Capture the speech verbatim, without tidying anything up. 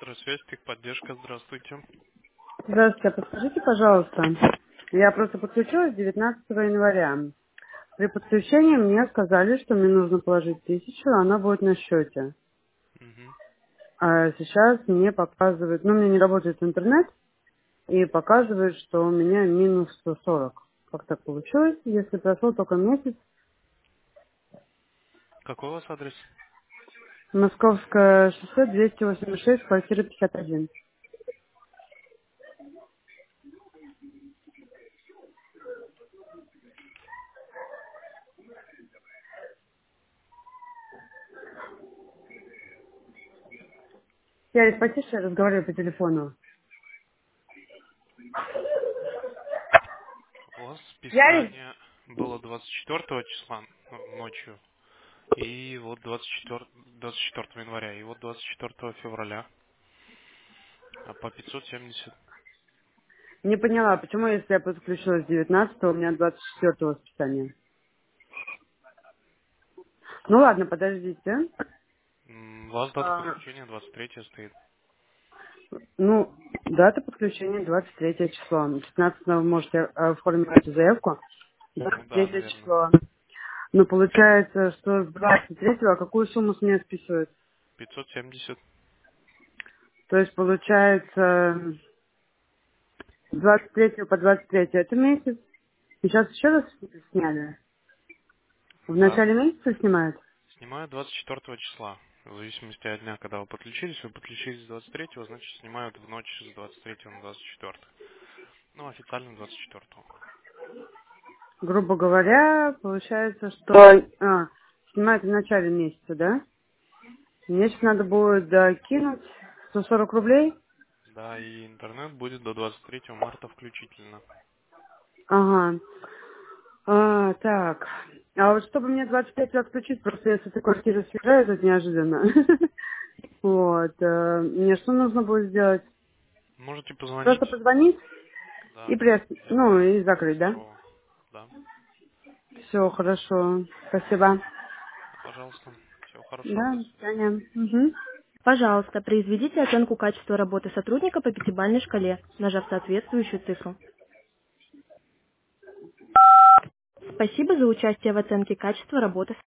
Электросвязь, техподдержка, здравствуйте. Здравствуйте, а подскажите, пожалуйста, я просто подключилась девятнадцатого января. При подключении мне сказали, что мне нужно положить тысячу, а она будет на счете. Мгм. А сейчас мне показывает, ну, у меня не работает интернет, и показывает, что у меня минус сто сорок. Как так получилось, если прошел только месяц? Какой у вас адрес? Московское шоссе двести восемьдесят шесть, квартира пятьдесят один. Ярик, потише, я разговариваю по телефону. У вас Ярик? списание было двадцать четвёртого числа ну, ночью, и вот двадцать четвёртого, двадцать четвёртого января, и вот двадцать четвёртого февраля а по пятьсот семьдесят. Не поняла, почему, если я подключилась девятнадцатого, у меня двадцать четвёртого списания. Ну ладно, подождите. М, У вас дата А, подключения двадцать третье стоит. ну, дата подключения двадцать третье число. пятнадцатого вы можете э, оформить эту заявку. Ну двадцать да, третье наверное. число. Ну, получается, что с двадцать третьего, а какую сумму с меня списывают? пятьсот семьдесят. То есть, получается, с двадцать третьего по двадцать третье это месяц. И сейчас еще раз сняли. В Да. начале месяца снимают? Снимаю двадцать четвёртого числа. В зависимости от дня, когда вы подключились, вы подключились с двадцать третьего, значит снимают в ночь с двадцать третьего на двадцать четвёртое. Ну, официально двадцать четвёртого. Грубо говоря, получается, что... А, снимают в начале месяца, да? Мне сейчас надо будет докинуть сто сорок рублей. Да, и интернет будет до двадцать третьего марта включительно. Ага. А, так. А вот чтобы мне двадцать пять лет отключить, просто я с этой квартиры съезжаю тут неожиданно. Вот. э, Мне что нужно будет сделать? Можете позвонить, Просто позвонить да, и пресс, и ну отменить и закрыть, да? второго. Да, Все, хорошо. Спасибо. пожалуйста. Всего хорошего, Да, до до свидания. свидания. Мгм. Пожалуйста, произведите оценку качества работы сотрудника по пятибалльной шкале, нажав соответствующую цифру. Спасибо за участие в оценке качества работы